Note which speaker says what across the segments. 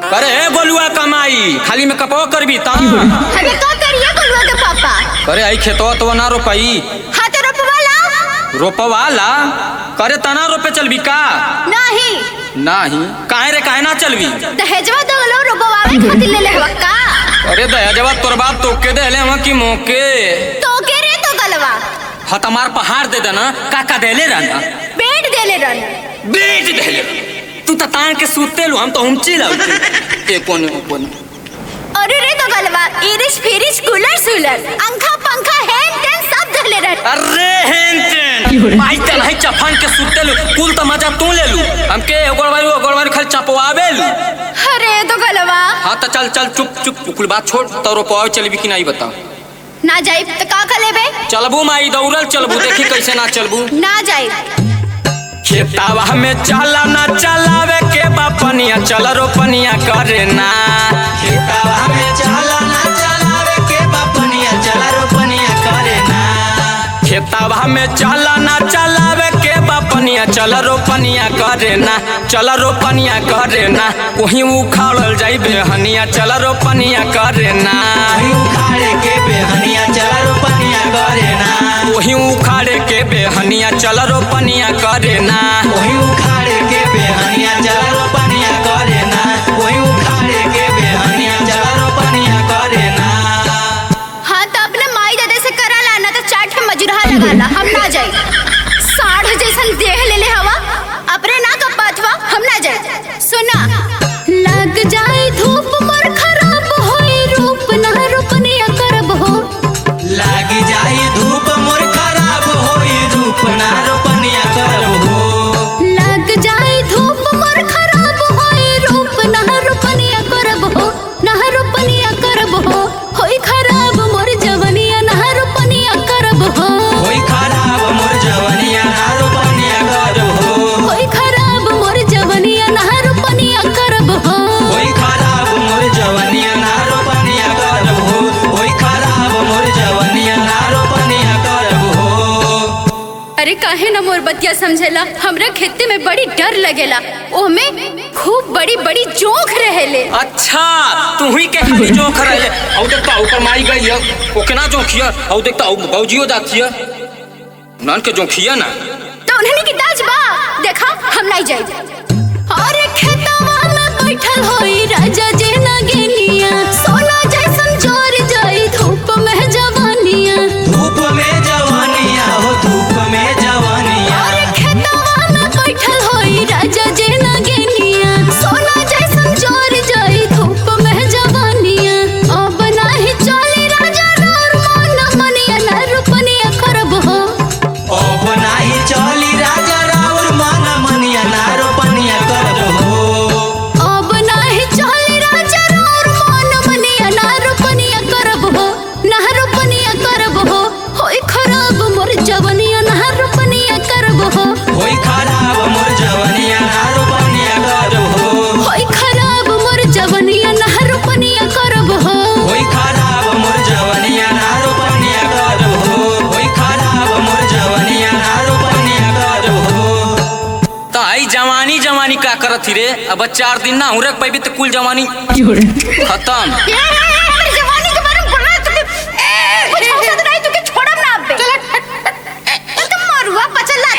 Speaker 1: करे गोलुआ कमाई खाली में कपो करबी ता
Speaker 2: हमें का करिए गोलुआ के पापा
Speaker 1: करे आई खेतो तो ना रोपाई
Speaker 2: हाथ
Speaker 1: रोपवाला करे तना रोपे चलबी का
Speaker 2: नहीं
Speaker 1: नहीं काहे रे काहे ना चलबी
Speaker 2: दहेजवा दगलो रोपवावे खातिर ले लेवा का
Speaker 1: अरे दहेजवा तोर बाप तो के देले हम की मोके
Speaker 2: तो के रे तो गलवा
Speaker 1: ह तमार पहाड़ दे देना काका देले रहना
Speaker 2: बेट देले रन
Speaker 1: बेट देले तू त तान के सूते लो हम तो हुमची लाउ ए कोने
Speaker 2: अरे रे तो गलवा इरिश फिरिश कूलर सूलर अंखा पंखा हैन टेन सब देले रन
Speaker 1: अरे हेंटेन भाई तल है चफान के सूते लो कुल त मजा तू ले लू हमके गोड़वारी खाली चपवावे लू
Speaker 2: अरे तो गलवा
Speaker 1: हां त चल चुप कुल बात छोड़ तो रोपवा चलबी कि नहीं बता
Speaker 2: ना जाई त का लेबे
Speaker 1: चलबू माई दौड़ल चलबू देखी कैसे ना चलबू
Speaker 2: ना जाई
Speaker 1: खेतावा में चला ना चलावे के बापनिया चल रोपनिया करे ना खेतावा में चला ना चलावे के बापनिया चल रोपनिया करे ना खेतावा में चला ना चलावे के बापनिया चल रोपनिया करे ना चल रोपनिया करे ना वही उखाड़ल जाई बेहनिया चल रोपनिया करे ना उखाड़े के बेहनिया चल रोपनिया करे ना वही उखाड़े के बेहनिया चल रोपनिया करे ना वही उखाड़े के बेहनिया चल रोपनिया करे ना वही उखाड़े के बेहनिया चल रोपनिया करे ना
Speaker 2: हां तो अपने माई दादा से करा लाना तो चाट के मजूरहा लगाला हम ना जाई साढ़ जैसन देह ले ले हवा अपने ना कपातवा हम ना जाई सुना लग जाए धूप मोर खराब होई रूप ना रोपनिया करब हो
Speaker 1: लग जाए धूप मोर खराब होई रूप ना रोपनिया करब हो
Speaker 2: लग जाए धूप मोर खराब होई रूप ना रोपनिया करब हो ना रोपनिया करब हो होई खराब मोर जवनिया ना रोपनिया करब हो
Speaker 1: होई खराब मोर जवनिया ना रोपनिया करब हो
Speaker 2: होई खराब मोर जवनिया ना रोपनिया करब हो
Speaker 1: होई खराब मोर जवनिया ना रोपनिया करब हो होई खराब मोर जवनिया ना रोपनिया करब हो
Speaker 2: अरे काहे ना मोर बतिया समझेला हमरा खेती में बड़ी डर लगेला ओमे खूब बड़ी बड़ी जोंक रहेले
Speaker 1: अच्छा तू ही के खाली जोख रहे औ देखता ऊपर माई गई है ओके ना जोखिया औ देखता औ बाऊजियो जातिया नान के जोखिया ना
Speaker 2: तो उन्हें की दाज बा देखा हम नहीं जाई अरे खेतवा में बैठल होई राजा जे नगेनिया सोना जैसन जोर जाई धूप में जवानिया
Speaker 1: धूप में जवानिया हो धूप में जवानिया
Speaker 2: अरे खेतवा में बैठल होई राजा जे नगेनिया सोना जैसन जोर जाई धूप में जवानिया अब नाही चली राजा रोर मन मनिया ना रुपनिया करब हो
Speaker 1: अब नाही चली राजा राउर मन मनिया ना रोपनिया करब हो
Speaker 2: अब नाही चली राजा रोर मन मनिया ना रुपनिया करब हो ना रुपनिया करब हो होई खराब मोर जवनिया ना रुपनिया करब हो
Speaker 1: होई खराब मोर जवनिया ना रोपनिया करब हो
Speaker 2: होई खराब मोर जवनिया ना रुपनिया करब हो
Speaker 1: होई खराब मोर जवनिया ना रोपनिया करब हो होई खराब मोर जवनिया ना रोपनिया करब हो ताई जवानी का करत ही रे अब 4 दिन ना हुरक पैबी त कुल जवानी खत्म
Speaker 2: मेरी जवानी के बारे में बोला कुछ औसत नहीं तुके छोड़म ना अबे चल तुम मरुआ पचला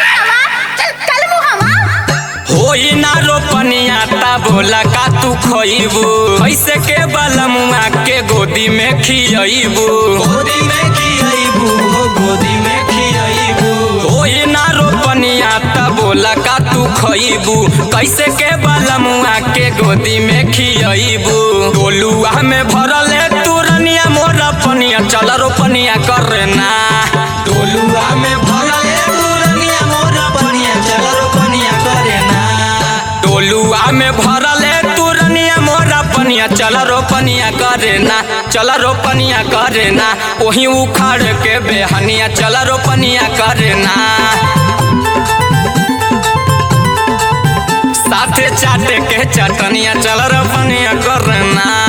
Speaker 2: चल कल मुहावा
Speaker 1: होई ना रोपनिया ता बोला का तू खइबू कैसे के बलमुआ के गोदी में खियइबू गोदी में खियइबू गोदी में खियइबू होई ना रोपनिया ता बोला का तू खइबू कैसे के बलमुआ के गोदी में खियइबू गोलुआ में भरल है तुरनिया मोर पनिया चल रोपनिया करना गोलुआ में भरल है तुरनिया मोर पनिया चल रोपनिया करना डोलुआ में भरल है तुरनिया मोर पनिया चल रोपनिया करना चल रोपनिया करना वही उखाड़ के बेहनिया चल रोपनिया करना साथे चाटे के चटनिया चल रोपनिया करना।